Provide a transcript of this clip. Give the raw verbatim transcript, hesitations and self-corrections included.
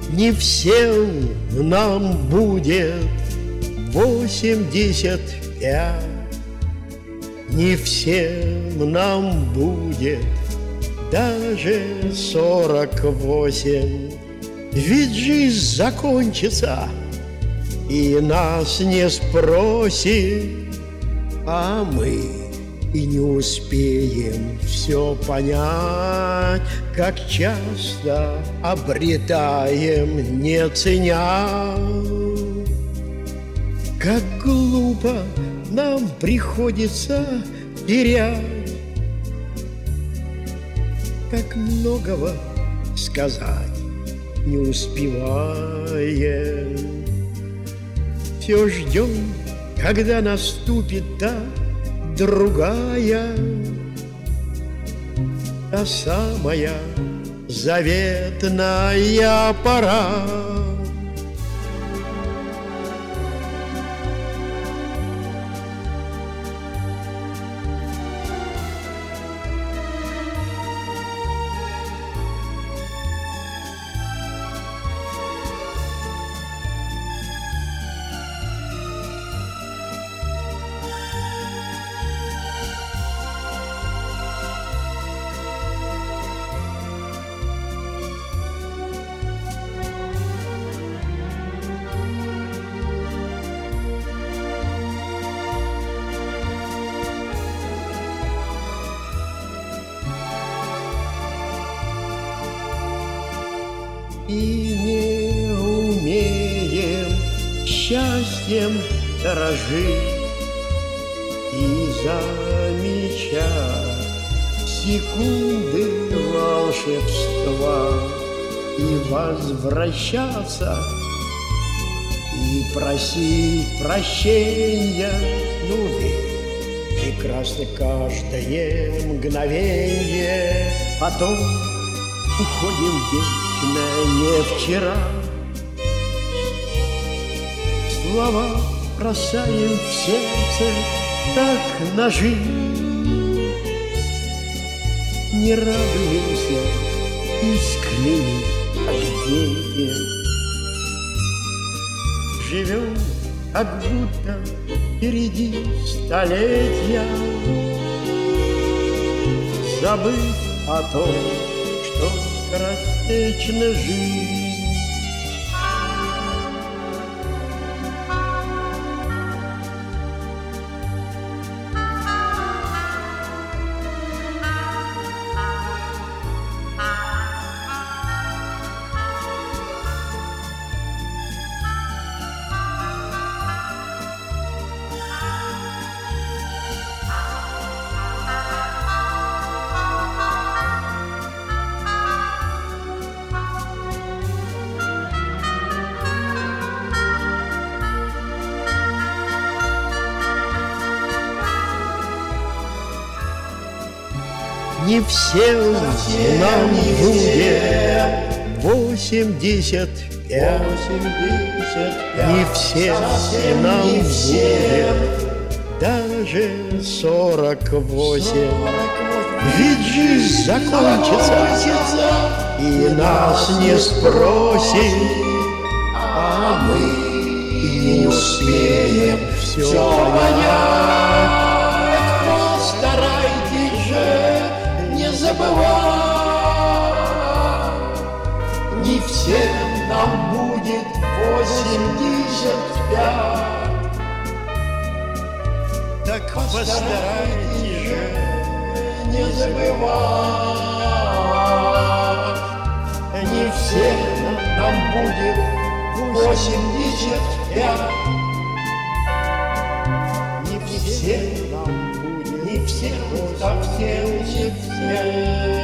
Не всем нам будет восемьдесят пять, не всем нам будет даже сорок восемь. Ведь жизнь закончится, и нас не спросит, а мы и не успеем все понять, как часто обретаем, не ценя. Как глупо нам приходится терять, как многого сказать не успеваем. Все ждем, когда наступит та другая, та самая заветная пора. И не умеем счастьем дорожить и замечать секунды волшебства, и возвращаться, и просить прощения. Ну ведь прекрасно каждое мгновенье, потом уходим вечно, не вчера. Слова бросаем в сердце, как ножи. Не радуемся искренне, как дети. Живем, как будто впереди столетия, забыв о том, что скоротечна жизнь. Не всем нам будет восемьдесят пять, не всем нам будет даже сорок восемь. Ведь жизнь закончится, и нас не спросит, а мы и не успеем все понять. Постарайтесь же не забывать, не всем нам будет восемьдесят пять. Так постарайтесь же не забывать, не всем нам будет восемьдесят пять. Не всем нам будет, не всем, совсем не всем.